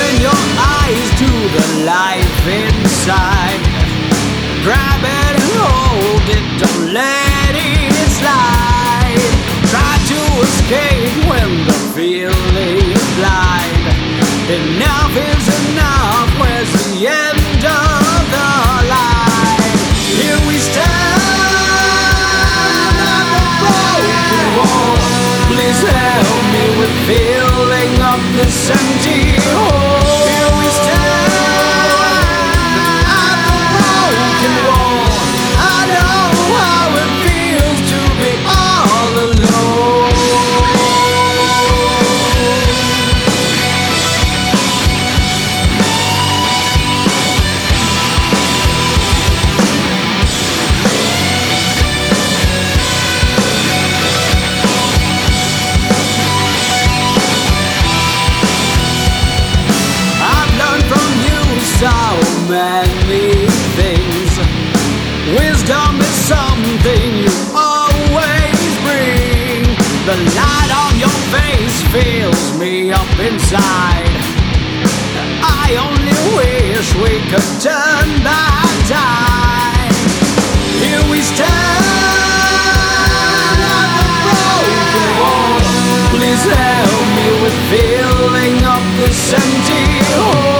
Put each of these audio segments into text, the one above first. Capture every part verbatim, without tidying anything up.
Open your eyes to the life inside. Grab it and hold it, don't let it slide. Try to escape when the feeling is blind. Enough is enough, where's the end of the line? Here we stand at the broken wall. Please help me with filling up this empty hole. Here we stand at the broken wall. I know how it feels to be all alone. So many things. Wisdom is something you always bring. The light on your face fills me up inside. I only wish we could turn back time. Here we stand at the broken wall. Please help me with filling up this empty hole.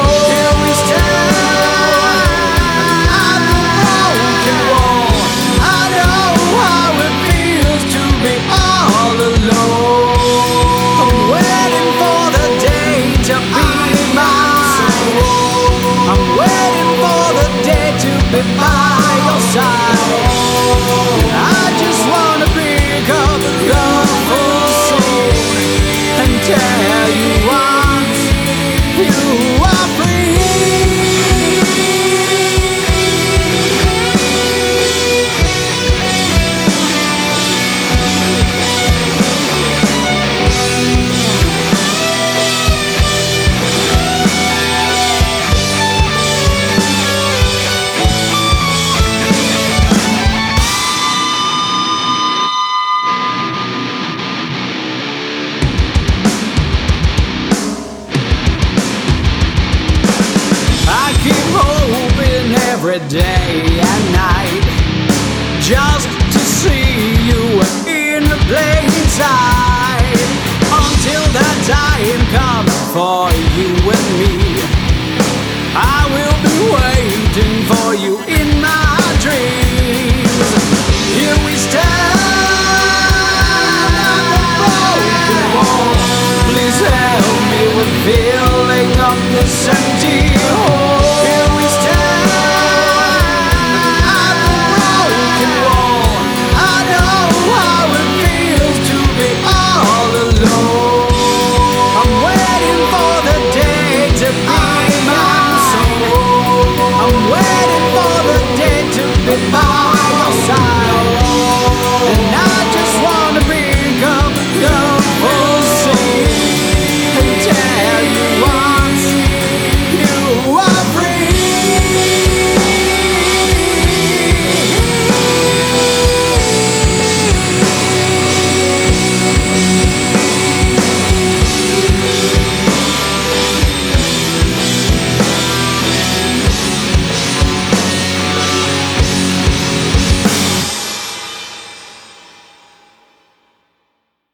By your side, I just wanna pick up the phone and tell you once you are every day and night, just to see you in plain sight. Until that time comes for you and me, I will be waiting for you in my dreams. Here we stand at the broken wall. Please help me with filling up this empty hole.